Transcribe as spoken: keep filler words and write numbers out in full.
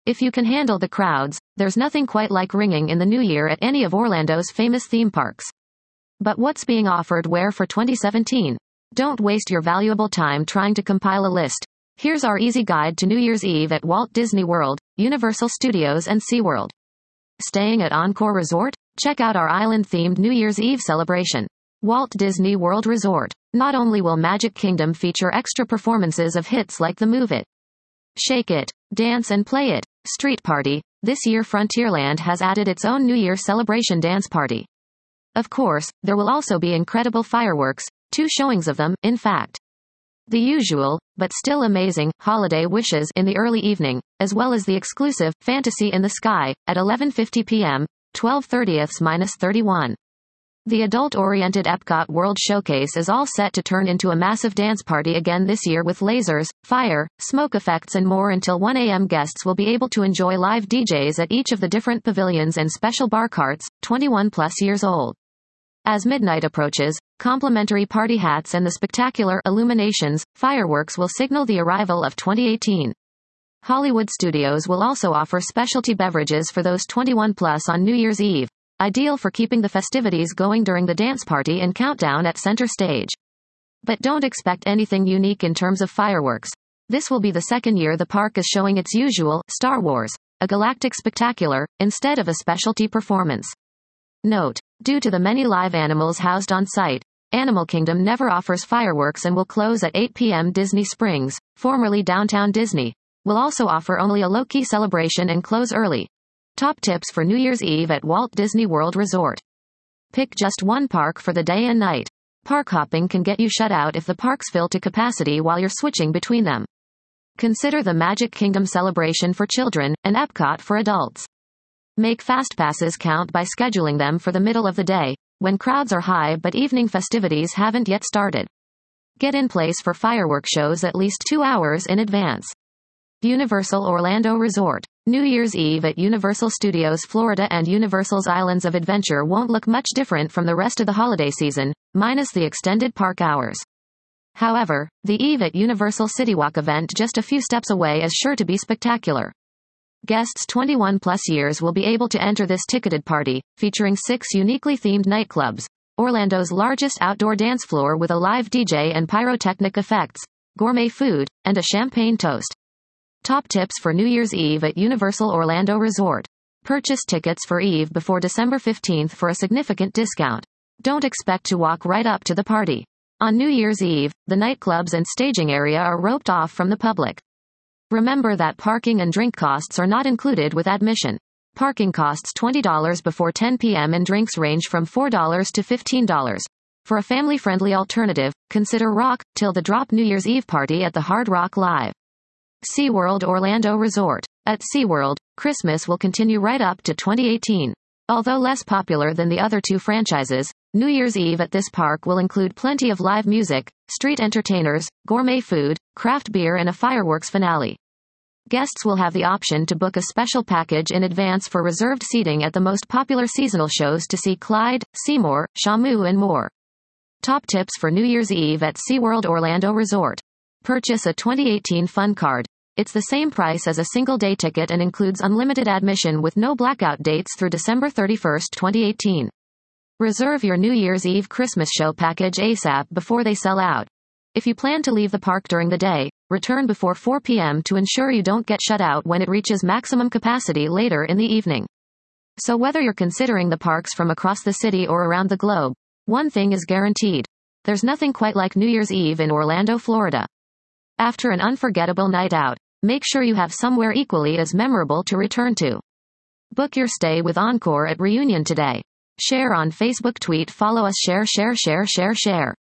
If you can handle the crowds, there's nothing quite like ringing in the new year at any of Orlando's famous theme parks. But what's being offered where for twenty seventeen? Don't waste your valuable time trying to compile a list. Here's our easy guide to New Year's Eve at Walt Disney World, Universal Studios and SeaWorld. Staying at Encore Resort? Check out our island-themed New Year's Eve celebration. Walt Disney World Resort. Not only will Magic Kingdom feature extra performances of hits like the Move It, Shake It, Dance and Play It Street Party, this year Frontierland has added its own New Year celebration dance party. Of course, there will also be incredible fireworks, two showings of them, in fact. The usual, but still amazing, holiday wishes in the early evening, as well as the exclusive Fantasy in the Sky at eleven fifty p m, twelve thirty minus thirty-one. The adult-oriented Epcot World Showcase is all set to turn into a massive dance party again this year with lasers, fire, smoke effects and more until one a m Guests will be able to enjoy live D Js at each of the different pavilions and special bar carts, twenty-one plus years old. As midnight approaches, complimentary party hats and the spectacular illuminations, fireworks will signal the arrival of twenty eighteen. Hollywood Studios will also offer specialty beverages for those twenty-one plus on New Year's Eve, ideal for keeping the festivities going during the dance party and countdown at center stage. But don't expect anything unique in terms of fireworks. This will be the second year the park is showing its usual Star Wars, a galactic spectacular, instead of a specialty performance. Note: due to the many live animals housed on site, Animal Kingdom never offers fireworks and will close at eight p m Disney Springs, formerly Downtown Disney, will also offer only a low-key celebration and close early. Top tips for New Year's Eve at Walt Disney World Resort. Pick just one park for the day and night. Park hopping can get you shut out if the parks fill to capacity while you're switching between them. Consider the Magic Kingdom celebration for children, and Epcot for adults. Make fast passes count by scheduling them for the middle of the day, when crowds are high but evening festivities haven't yet started. Get in place for firework shows at least two hours in advance. Universal Orlando Resort. New Year's Eve at Universal Studios Florida and Universal's Islands of Adventure won't look much different from the rest of the holiday season, minus the extended park hours. However, the Eve at Universal CityWalk event just a few steps away is sure to be spectacular. Guests twenty-one plus years will be able to enter this ticketed party, featuring six uniquely themed nightclubs, Orlando's largest outdoor dance floor with a live D J and pyrotechnic effects, gourmet food, and a champagne toast. Top tips for New Year's Eve at Universal Orlando Resort. Purchase tickets for Eve before December fifteenth for a significant discount. Don't expect to walk right up to the party. On New Year's Eve, the nightclubs and staging area are roped off from the public. Remember that parking and drink costs are not included with admission. Parking costs twenty dollars before ten p m and drinks range from four dollars to fifteen dollars. For a family-friendly alternative, consider Rock Till the Drop New Year's Eve party at the Hard Rock Live. SeaWorld Orlando Resort. At SeaWorld, Christmas will continue right up to twenty eighteen. Although less popular than the other two franchises, New Year's Eve at this park will include plenty of live music, street entertainers, gourmet food, craft beer and a fireworks finale. Guests will have the option to book a special package in advance for reserved seating at the most popular seasonal shows to see Clyde, Seymour, Shamu and more. Top tips for New Year's Eve at SeaWorld Orlando Resort. Purchase a twenty eighteen Fun Card. It's the same price as a single-day ticket and includes unlimited admission with no blackout dates through December thirty-first, twenty eighteen. Reserve your New Year's Eve Christmas show package ASAP before they sell out. If you plan to leave the park during the day, return before four p m to ensure you don't get shut out when it reaches maximum capacity later in the evening. So whether you're considering the parks from across the city or around the globe, one thing is guaranteed. There's nothing quite like New Year's Eve in Orlando, Florida. After an unforgettable night out, make sure you have somewhere equally as memorable to return to. Book your stay with Encore at Reunion today. Share on Facebook, tweet, follow us, share, share, share, share, share.